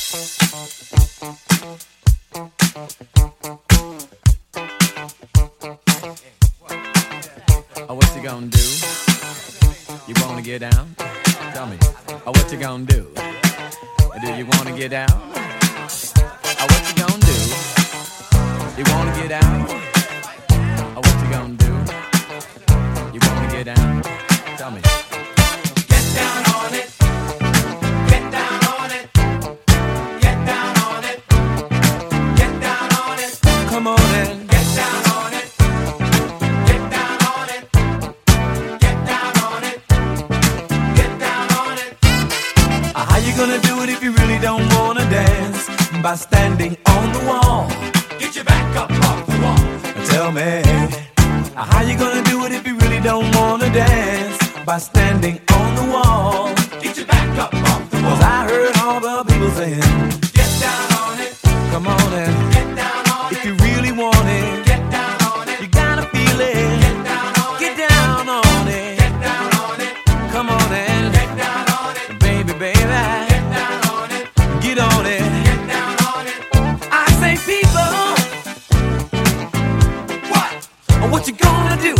Oh, what you gonna do? You wanna get down? Tell me. Oh, what you gonna do? Do you wanna get down? Oh, what you gonna do? You wanna get down? Oh, what you gonna do? You wanna get down? Tell me. Get down on it. Get down on it. Get down on it. Get down on it. Come on in. Get down on it. Get down on it. Get down on it. Get down on it. How you gonna do it if you really don't wanna dance? By standing on the wall. Get your back up off the wall. Tell me, how you gonna do it if you really don't wanna dance? By standing on the wall. Get your back up off the wall. 'Cause I heard all the people saying, Get down on it. come on in. Get down on it. If you really want it, Get down on it. you gotta feel it. Get down on it. Get down on it. Get down on it. Come on in. Get down on it. Baby, baby, Get down on it. get on it. Get down on it. I say people, what you gonna do?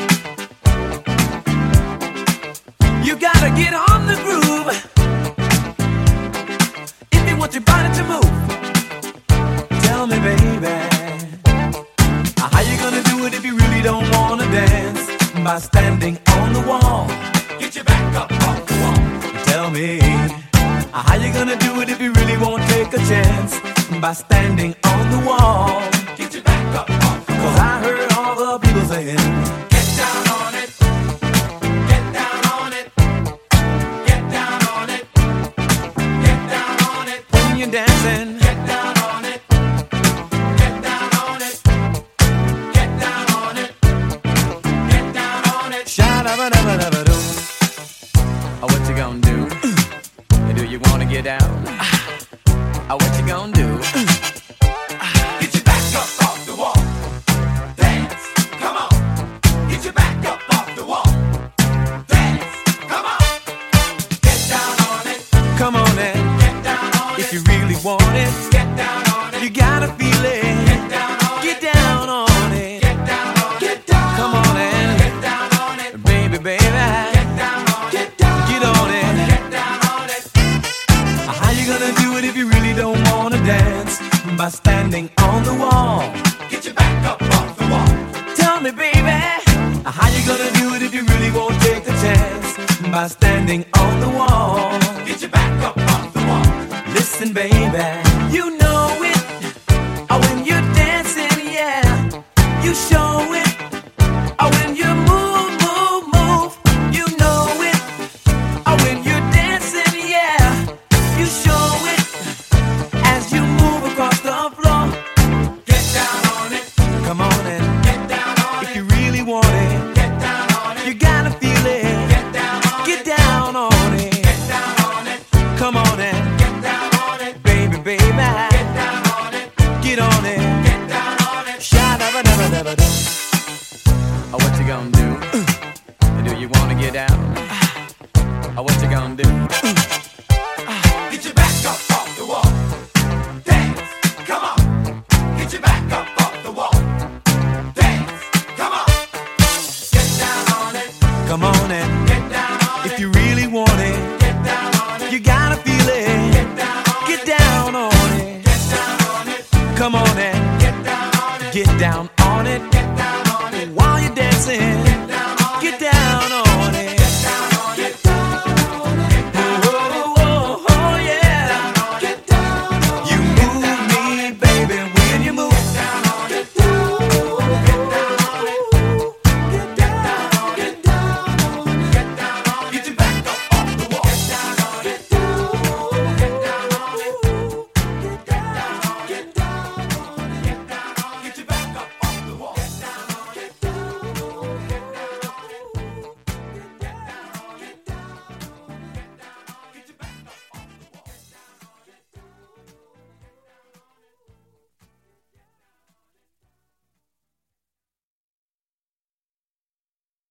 You gotta get on the groove if you want your body to move. Tell me, baby, how you gonna do it if you really don't wanna dance? By standing on the wall. Get your back up off the wall. Tell me, how you gonna do it if you really won't take a chance? By standing on the wall. Get your back up off the wall. 'Cause I heard all the people saying, Get down on it. Get down on it. Get down on it. Get down on it. when you're dancing, Get down on it. Get down on it. Get down on it. Get down on it. sha-da-ba-da-ba-da-ba-doo. Oh, what you gonna do? Do you wanna get down? Oh, what you gonna do? Get your back up off the wall. Dance. Come on. Get your back up off the wall. Dance. Come on. Get down on it. Come on in, Get down on it. if you really want it, Get down on it. you gotta feel it. Get down on it. Get down on it. Get down on it. Get down. Come on in, Get down on it. baby, baby, Get down on it. Get down. get on it. Get down on it. How you gonna do it if you really don't wanna dance? By standing on the wall. Get your back up off the wall. Tell me, baby, how you gonna do it if you really won't take a chance? By standing on the wall. Get your back up off the wall. Listen, baby, you know it. When you're dancing, yeah, you show it. When you move, move, move, you know it. When you're dancing, yeah, you show it. As you move across the floor, Get down on it. come on in. Get down on If it. you really want it, Get down on it. you gotta feel it. Get down on Get it. down on it. Get down on it. Come on in, Get down on it. baby, baby, Get down on it. get on it. Get down on it. Sha-da-ba-da-ba-da-ba-doo. Oh, what you gonna do? Do you wanna get down? Oh, what you gonna do? Get your back up off the wall. Dance. Come on. Get your back up off the wall. Dance. Come on. Get down on it. Come on in, Get down on if it. you really want it, Get down on it. you gotta feel it. Get down on Get it. down on it. Get down on it. Come on in, Get down on it. get down